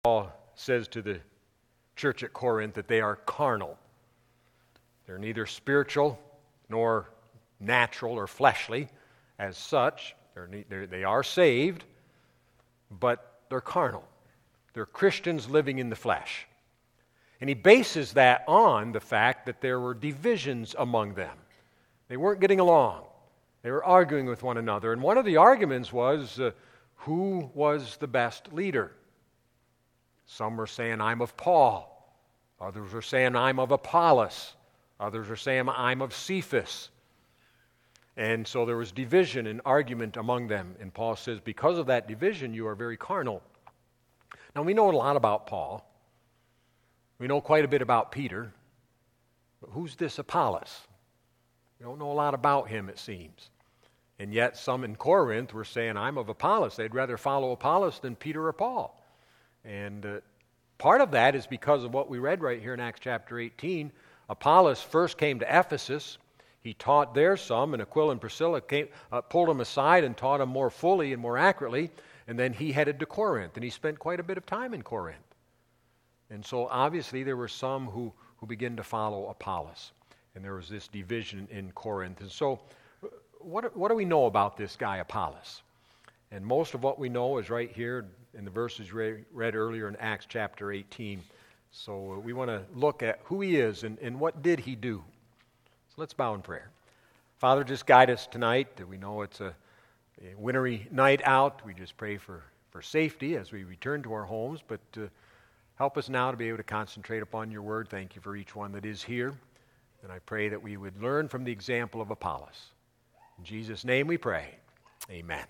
Paul says to the church at Corinth that they are carnal. They're neither spiritual nor natural or fleshly as such. They are saved, but they're carnal. They're Christians living in the flesh. And he bases that on the fact that there were divisions among them. They weren't getting along. They were arguing with one another. And one of the arguments was who was the best leader. Some were saying, I'm of Paul. Others were saying, I'm of Apollos. Others were saying, I'm of Cephas. And so there was division and argument among them. And Paul says, because of that division, you are very carnal. Now, we know a lot about Paul. We know quite a bit about Peter. But who's this Apollos? We don't know a lot about him, it seems. And yet some in Corinth were saying, I'm of Apollos. They'd rather follow Apollos than Peter or Paul. And part of that is because of what we read right here in Acts chapter 18. Apollos first came to Ephesus. He taught there some, and Aquila and Priscilla pulled him aside and taught him more fully and more accurately. And then he headed to Corinth, and he spent quite a bit of time in Corinth. And so obviously there were some who began to follow Apollos. And there was this division in Corinth. And so what do we know about this guy Apollos? And most of what we know is right here in the verses read earlier in Acts chapter 18. So we want to look at who he is and what did he do. So let's bow in prayer. Father, just guide us tonight. We know it's a wintry night out. We just pray for safety as we return to our homes. But help us now to be able to concentrate upon your word. Thank you for each one that is here. And I pray that we would learn from the example of Apollos. In Jesus' name we pray. Amen.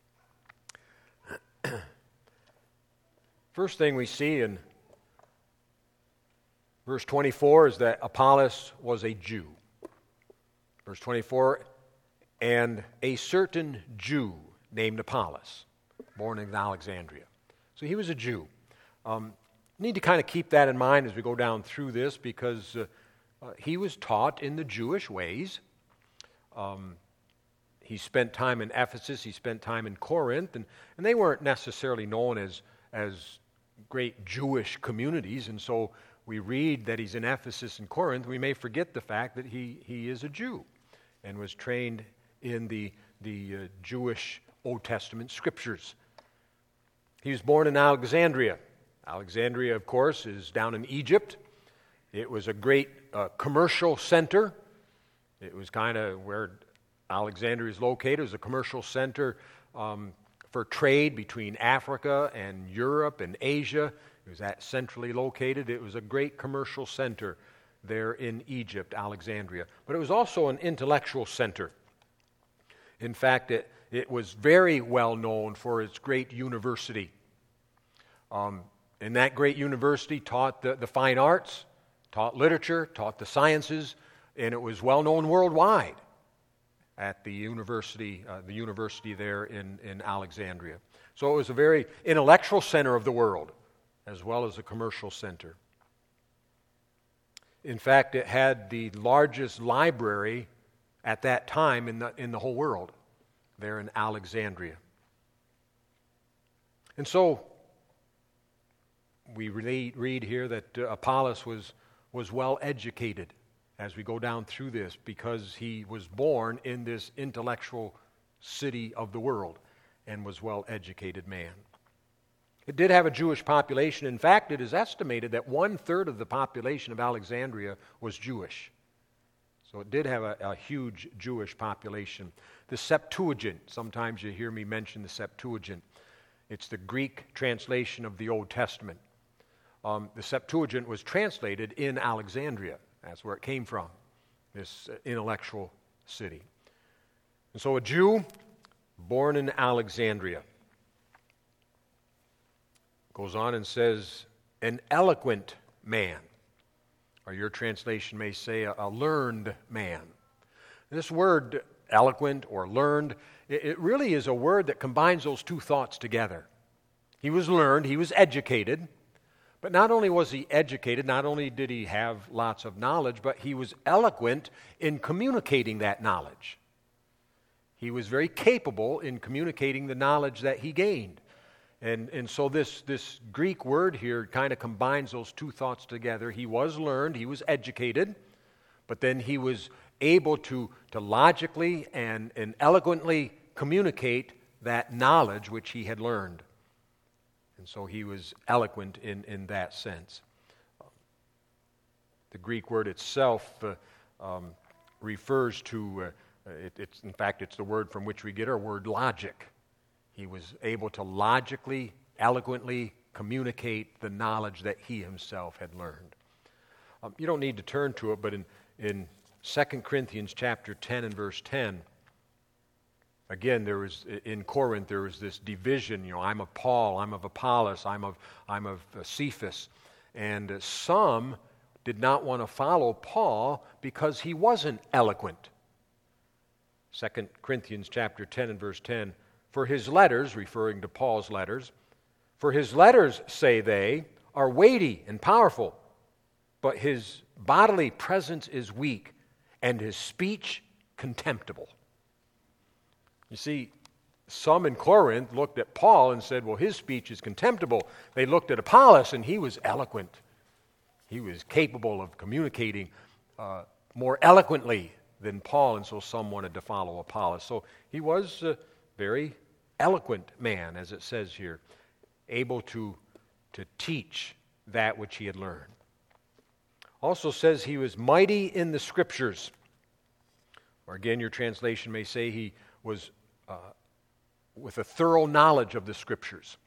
First thing we see in verse 24 is that Apollos was a Jew. Verse 24, and a certain Jew named Apollos, born in Alexandria. So he was a Jew. Need to kind of keep that in mind as we go down through this because he was taught in the Jewish ways. He spent time in Ephesus, he spent time in Corinth, and they weren't necessarily known as great Jewish communities, and so we read that he's in Ephesus and Corinth. We may forget the fact that he is a Jew and was trained in the Jewish Old Testament scriptures. He was born in Alexandria. Alexandria, of course, is down in Egypt. It was a great commercial center. It was kind of where Alexandria is located. It was a commercial center for trade between Africa and Europe and Asia. It was that centrally located. It was a great commercial center there in Egypt, Alexandria. But it was also an intellectual center. In fact, it was very well known for its great university. And that great university taught the fine arts, taught literature, taught the sciences, and it was well known worldwide at the university there in Alexandria. So it was a very intellectual center of the world, as well as a commercial center. In fact, it had the largest library at that time in the whole world, there in Alexandria. And so we read here that Apollos was well educated as we go down through this because he was born in this intellectual city of the world and was well educated man. It did have a Jewish population. In fact, it is estimated that 1/3 of the population of Alexandria was Jewish. So it did have a huge Jewish population. The Septuagint, sometimes you hear me mention the Septuagint. It's the Greek translation of the Old Testament. The Septuagint was translated in Alexandria. That's where it came from, this intellectual city. And so a Jew born in Alexandria. Goes on and says, an eloquent man. Or your translation may say a learned man. This word, eloquent or learned, it really is a word that combines those two thoughts together. He was learned, he was educated, but not only was he educated, not only did he have lots of knowledge, but he was eloquent in communicating that knowledge. He was very capable in communicating the knowledge that he gained. And so this Greek word here kind of combines those two thoughts together. He was learned, he was educated, but then he was able to logically and eloquently communicate that knowledge which he had learned. And so he was eloquent in that sense. The Greek word itself refers to, in fact, it's the word from which we get our word logic. He was able to logically, eloquently communicate the knowledge that he himself had learned. You don't need to turn to it, but in 2 Corinthians chapter 10 and verse 10, again, in Corinth there was this division. I'm of Paul, I'm of Apollos, I'm of Cephas, and some did not want to follow Paul because he wasn't eloquent. 2 Corinthians chapter 10 and verse 10, for his letters, referring to Paul's letters, for his letters, say they, are weighty and powerful, but his bodily presence is weak, and his speech contemptible. You see, some in Corinth looked at Paul and said, well, his speech is contemptible. They looked at Apollos, and he was eloquent. He was capable of communicating more eloquently than Paul, and so some wanted to follow Apollos. So he was a very eloquent man, as it says here, able to teach that which he had learned. Also says he was mighty in the Scriptures. Or again, your translation may say he was with a thorough knowledge of the Scriptures.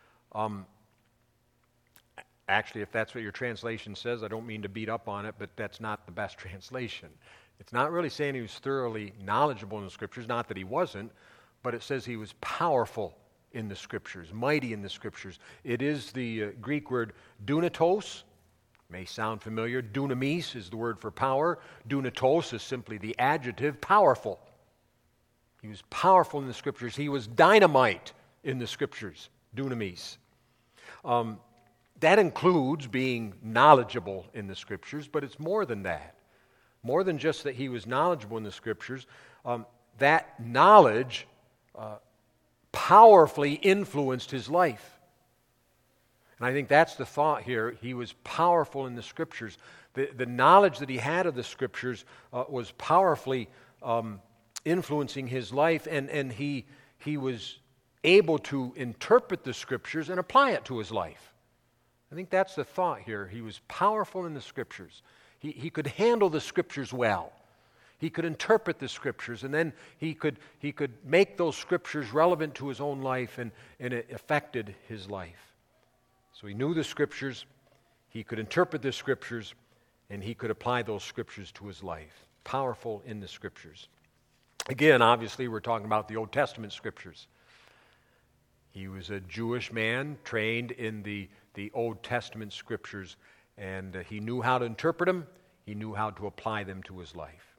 Actually, if that's what your translation says, I don't mean to beat up on it, but that's not the best translation. It's not really saying he was thoroughly knowledgeable in the Scriptures, not that he wasn't, but it says he was powerful in the Scriptures, mighty in the Scriptures. It is the Greek word dunatos. May sound familiar. Dunamis is the word for power. Dunatos is simply the adjective powerful. He was powerful in the Scriptures. He was dynamite in the Scriptures. Dunamis. That includes being knowledgeable in the Scriptures, but it's more than that. More than just that he was knowledgeable in the Scriptures. That knowledge powerfully influenced his life. And I think that's the thought here. He was powerful in the Scriptures. The knowledge that he had of the Scriptures was powerfully influencing his life, and he was able to interpret the Scriptures and apply it to his life. I think that's the thought here. He was powerful in the Scriptures. He could handle the Scriptures well. He could interpret the Scriptures, and then he could make those Scriptures relevant to his own life, and it affected his life. So he knew the Scriptures, he could interpret the Scriptures, and he could apply those Scriptures to his life. Powerful in the Scriptures. Again, obviously, we're talking about the Old Testament Scriptures. He was a Jewish man trained in the Old Testament Scriptures, and he knew how to interpret them, he knew how to apply them to his life.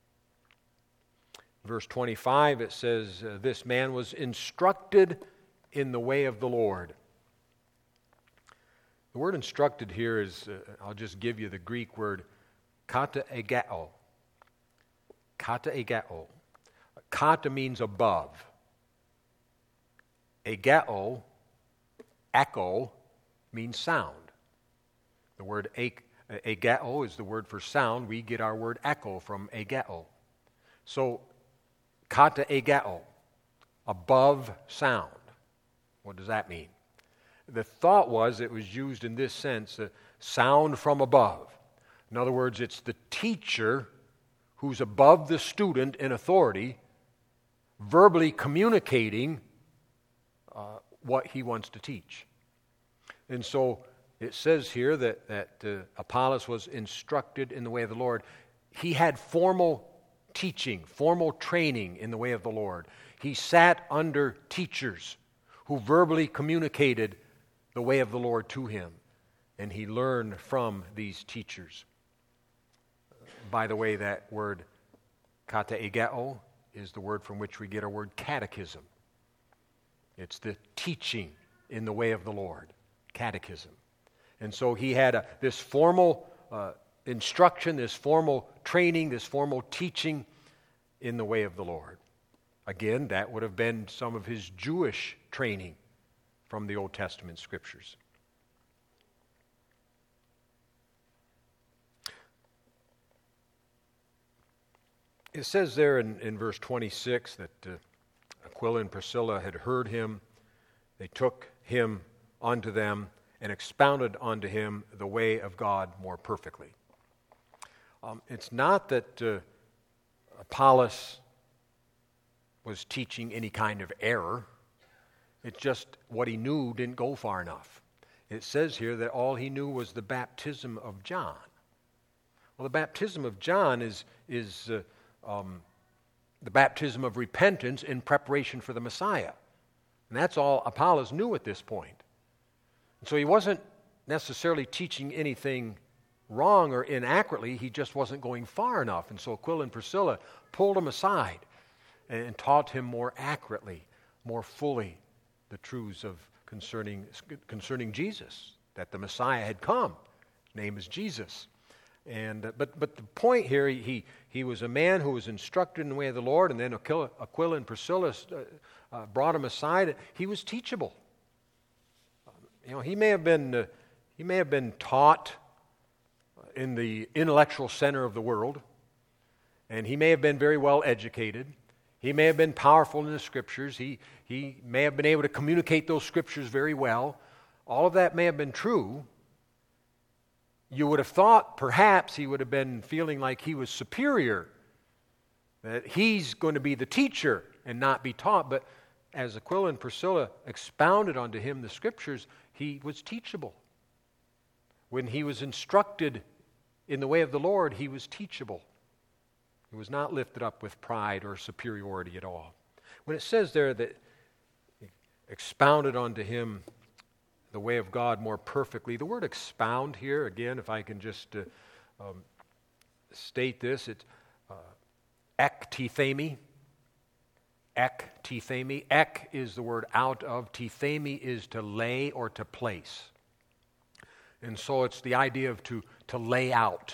Verse 25, it says, this man was instructed in the way of the Lord. The word instructed here is, I'll just give you the Greek word, kata egeo. Kata egeo. Kata means above. Egeo, echo, means sound. The word egeo is the word for sound. We get our word echo from egeo. So, kata egeo, above sound. What does that mean? The thought was it was used in this sense, sound from above. In other words, it's the teacher who's above the student in authority, verbally communicating what he wants to teach. And so it says here that Apollos was instructed in the way of the Lord. He had formal teaching, formal training in the way of the Lord. He sat under teachers who verbally communicated the way of the Lord to him, and he learned from these teachers. By the way, that word kateegeo is the word from which we get our word catechism. It's the teaching in the way of the Lord, catechism. And so he had this formal instruction, this formal training, this formal teaching in the way of the Lord. Again, that would have been some of his Jewish training, from the Old Testament Scriptures. It says there in verse 26 that Aquila and Priscilla had heard him. They took him unto them and expounded unto him the way of God more perfectly. It's not that Apollos was teaching any kind of error. It's just what he knew didn't go far enough. It says here that all he knew was the baptism of John. Well, the baptism of John is the baptism of repentance in preparation for the Messiah. And that's all Apollos knew at this point. And so he wasn't necessarily teaching anything wrong or inaccurately. He just wasn't going far enough. And so Aquila and Priscilla pulled him aside and taught him more accurately, more fully, the truths of concerning Jesus, that the Messiah had come. His name is Jesus. And but the point here, he was a man who was instructed in the way of the Lord, and then Aquila and Priscilla brought him aside. He was teachable. He may have been taught in the intellectual center of the world, and he may have been very well educated. He may have been powerful in the Scriptures. He may have been able to communicate those Scriptures very well. All of that may have been true. You would have thought perhaps he would have been feeling like he was superior, that he's going to be the teacher and not be taught. But as Aquila and Priscilla expounded unto him the Scriptures, he was teachable. When he was instructed in the way of the Lord, he was teachable. He was not lifted up with pride or superiority at all. When it says there that he expounded unto him the way of God more perfectly, the word expound here, again, if I can just state this, it's ektithemi. Ektithemi. Ek is the word out of. Tithemi is to lay or to place. And so it's the idea of to lay out.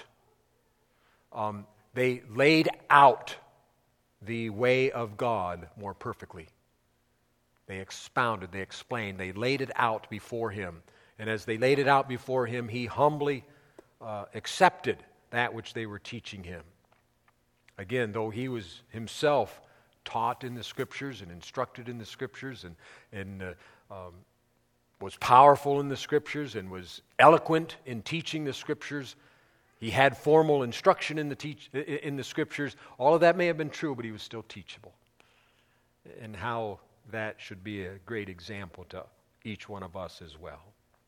They laid out the way of God more perfectly. They expounded, they explained, they laid it out before him. And as they laid it out before him, he humbly accepted that which they were teaching him. Again, though he was himself taught in the Scriptures and instructed in the Scriptures and was powerful in the Scriptures and was eloquent in teaching the Scriptures, he had formal instruction in the Scriptures. All of that may have been true, but he was still teachable. And how that should be a great example to each one of us as well.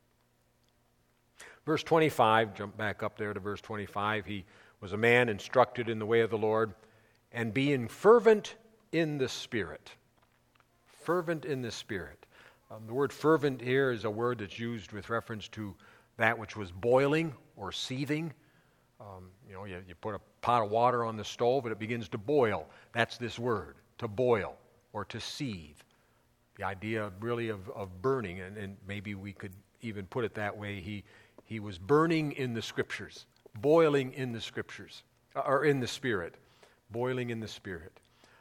Verse 25, jump back up there to verse 25. He was a man instructed in the way of the Lord, and being fervent in the Spirit. Fervent in the Spirit. The word fervent here is a word that's used with reference to that which was boiling or seething. You put a pot of water on the stove and it begins to boil. That's this word, to boil or to seethe. The idea really of burning, and maybe we could even put it that way. He was burning in the Scriptures, boiling in the Scriptures, or in the Spirit, boiling in the Spirit.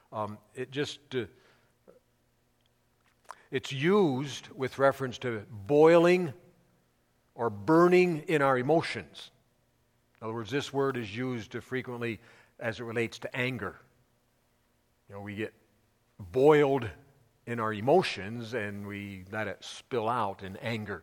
It's used with reference to boiling or burning in our emotions. In other words, this word is used frequently as it relates to anger. We get boiled in our emotions and we let it spill out in anger.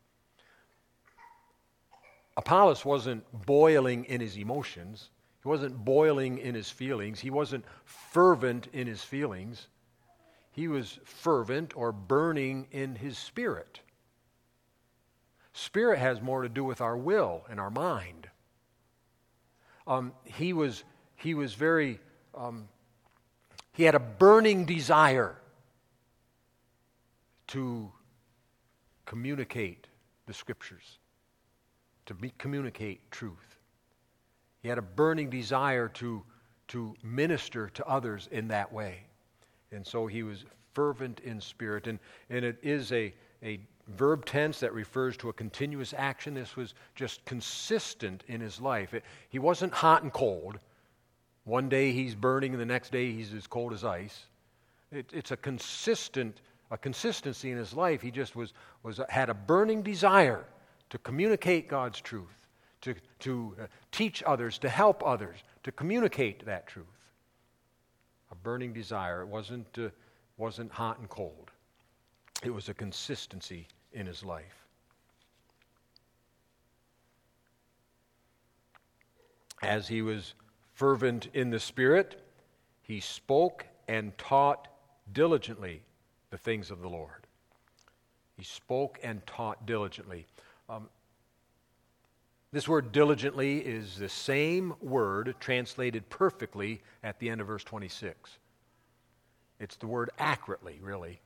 Apollos wasn't boiling in his emotions. He wasn't boiling in his feelings. He wasn't fervent in his feelings. He was fervent or burning in his spirit. Spirit has more to do with our will and our mind. He had a burning desire to communicate the Scriptures, to communicate truth. He had a burning desire to minister to others in that way. And so he was fervent in spirit. And it is a verb tense that refers to a continuous action. This was just consistent in his life. He wasn't hot and cold. One day he's burning and the next day he's as cold as ice. It's a consistent a consistency in his life. He just had a burning desire to communicate God's truth, to teach others, to help others, to communicate that truth. A burning desire. It wasn't hot and cold. It was a consistency in his life. As he was fervent in the Spirit, he spoke and taught diligently the things of the Lord. He spoke and taught diligently. This word diligently is the same word translated perfectly at the end of verse 26. It's the word accurately, really.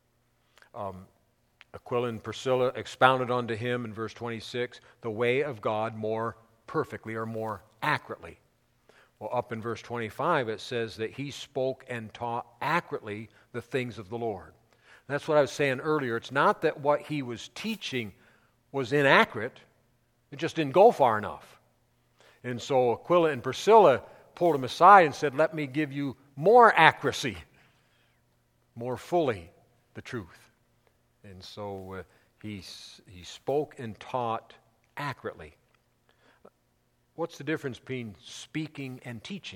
Aquila and Priscilla expounded unto him in verse 26 the way of God more perfectly or more accurately. Well, up in verse 25 it says that he spoke and taught accurately the things of the Lord. That's what I was saying earlier. It's not that what he was teaching was inaccurate. It just didn't go far enough. And so Aquila and Priscilla pulled him aside and said, let me give you more accuracy, more fully the truth. And so he spoke and taught accurately. What's the difference between speaking and teaching?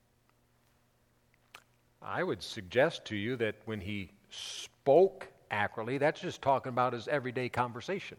I would suggest to you that when he spoke accurately, that's just talking about his everyday conversation.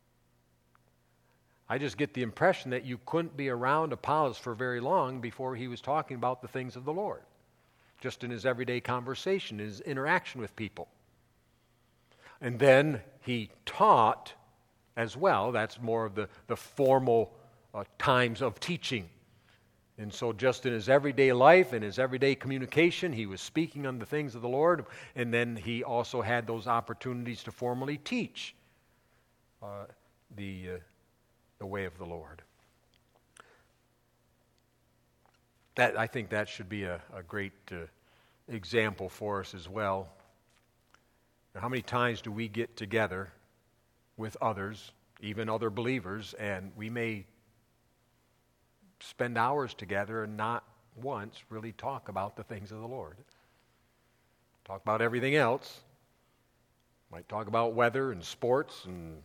I just get the impression that you couldn't be around Apollos for very long before he was talking about the things of the Lord, just in his everyday conversation, his interaction with people. And then he taught as well. That's more of the formal times of teaching. And so just in his everyday life, in his everyday communication, he was speaking on the things of the Lord, and then he also had those opportunities to formally teach the way of the Lord. I think that should be a great example for us as well. How many times do we get together with others, even other believers, and we may spend hours together and not once really talk about the things of the Lord? Talk about everything else. Might talk about weather and sports, and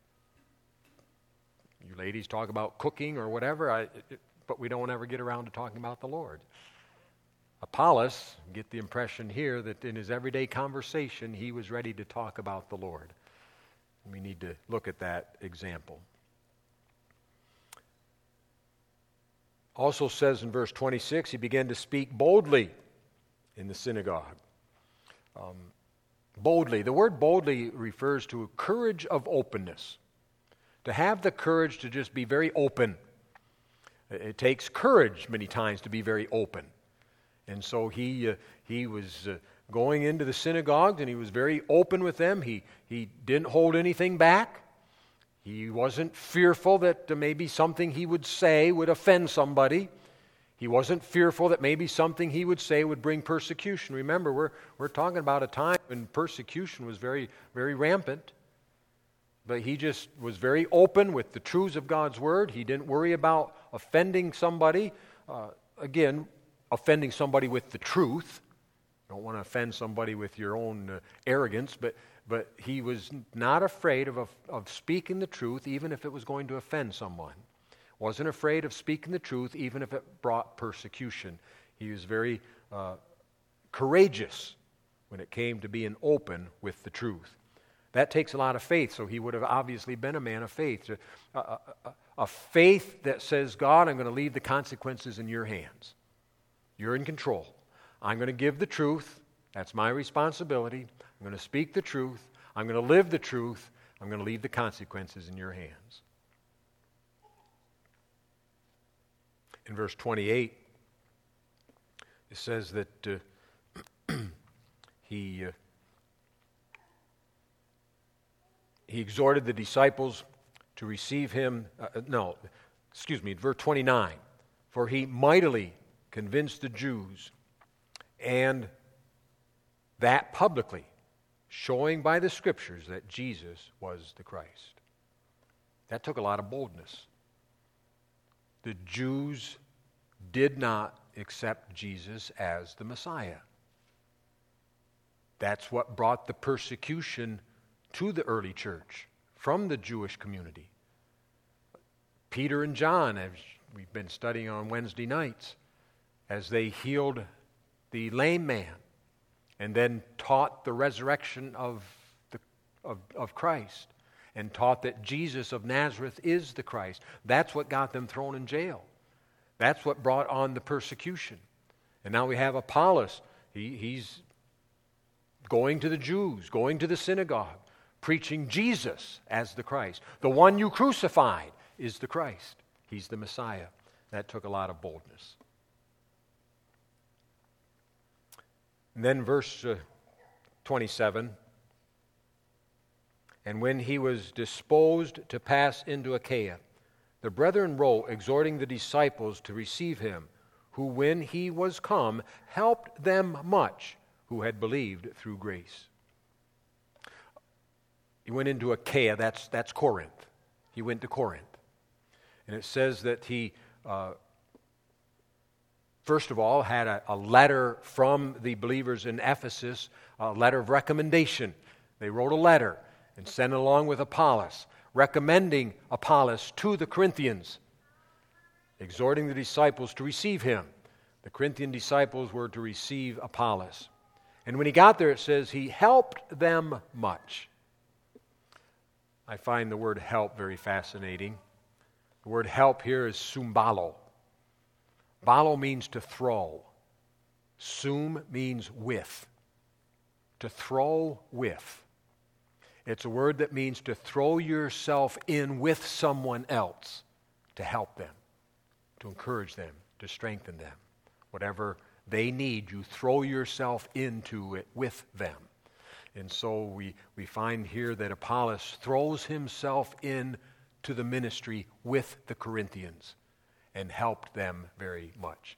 you ladies talk about cooking or whatever, but we don't ever get around to talking about the Lord. Apollos, get the impression here that in his everyday conversation, he was ready to talk about the Lord. We need to look at that example. Also says in verse 26, he began to speak boldly in the synagogue. Boldly. The word boldly refers to a courage of openness. To have the courage to just be very open. It takes courage many times to be very open. And so he was going into the synagogues, and he was very open with them. He didn't hold anything back. He wasn't fearful that maybe something he would say would offend somebody. He wasn't fearful that maybe something he would say would bring persecution. Remember, we're talking about a time when persecution was very, very rampant. But he just was very open with the truths of God's Word. He didn't worry about offending somebody. Again, offending somebody with the truth. You don't want to offend somebody with your own arrogance, but he was not afraid of speaking the truth, even if it was going to offend someone. Wasn't afraid of speaking the truth, even if it brought persecution. He was very courageous when it came to being open with the truth. That takes a lot of faith, so he would have obviously been a man of faith. A faith that says, God, I'm going to leave the consequences in your hands. You're in control. I'm going to give the truth. That's my responsibility. I'm going to speak the truth. I'm going to live the truth. I'm going to leave the consequences in your hands. In verse 28, it says that he exhorted the disciples to receive him. Verse 29. For he mightily convinced the Jews, and that publicly, showing by the Scriptures that Jesus was the Christ. That took a lot of boldness. The Jews did not accept Jesus as the Messiah. That's what brought the persecution to the early church from the Jewish community. Peter and John, as we've been studying on Wednesday nights, as they healed the lame man and then taught the resurrection of Christ and taught that Jesus of Nazareth is the Christ. That's what got them thrown in jail. That's what brought on the persecution. And now we have Apollos. He's going to the Jews, going to the synagogue, preaching Jesus as the Christ. The one you crucified is the Christ. He's the Messiah. That took a lot of boldness. And then verse 27, and when he was disposed to pass into Achaia, the brethren wrote, exhorting the disciples to receive him, who when he was come helped them much who had believed through grace. He went into Achaia, that's Corinth. He went to Corinth. And it says that he, first of all, had a letter from the believers in Ephesus, a letter of recommendation. They wrote a letter and sent it along with Apollos, recommending Apollos to the Corinthians, exhorting the disciples to receive him. The Corinthian disciples were to receive Apollos. And when he got there, it says he helped them much. I find the word help very fascinating. The word help here is sumbalo. Balo means to throw. Sum means with. To throw with. It's a word that means to throw yourself in with someone else to help them, to encourage them, to strengthen them. Whatever they need, you throw yourself into it with them. And so we find here that Apollos throws himself in to the ministry with the Corinthians and helped them very much.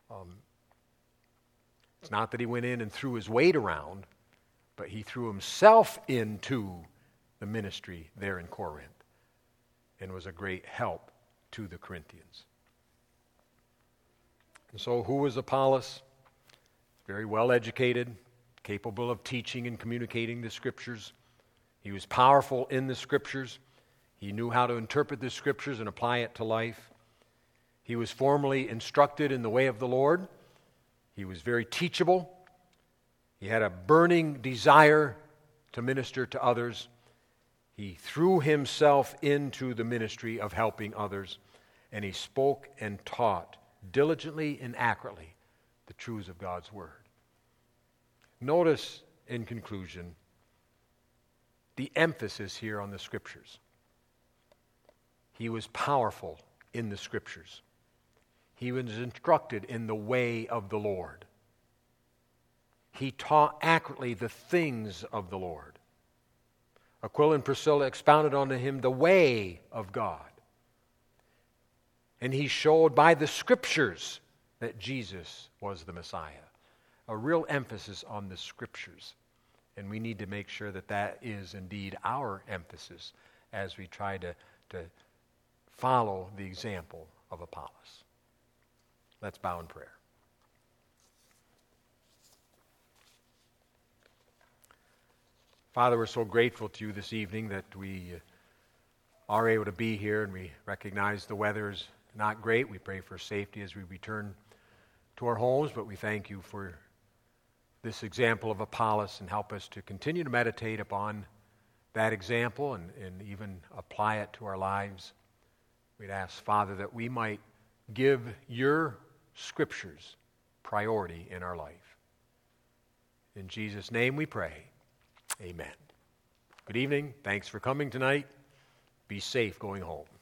It's not that he went in and threw his weight around, but he threw himself into the ministry there in Corinth and was a great help to the Corinthians. And so who was Apollos? Very well educated, capable of teaching and communicating the Scriptures. He was powerful in the Scriptures. He knew how to interpret the Scriptures and apply it to life. He was formally instructed in the way of the Lord. He was very teachable. He had a burning desire to minister to others. He threw himself into the ministry of helping others, and he spoke and taught diligently and accurately the truths of God's Word. Notice, in conclusion, the emphasis here on the Scriptures. He was powerful in the Scriptures. He was instructed in the way of the Lord. He taught accurately the things of the Lord. Aquila and Priscilla expounded unto him the way of God. And he showed by the Scriptures that Jesus was the Messiah. A real emphasis on the Scriptures. And we need to make sure that that is indeed our emphasis as we try to follow the example of Apollos. Let's bow in prayer. Father, we're so grateful to you this evening that we are able to be here, and we recognize the weather is not great. We pray for safety as we return to our homes, but we thank you for this example of Apollos and help us to continue to meditate upon that example and even apply it to our lives. We'd ask, Father, that we might give your Scriptures priority in our life. In Jesus' name we pray. Amen. Good evening. Thanks for coming tonight. Be safe going home.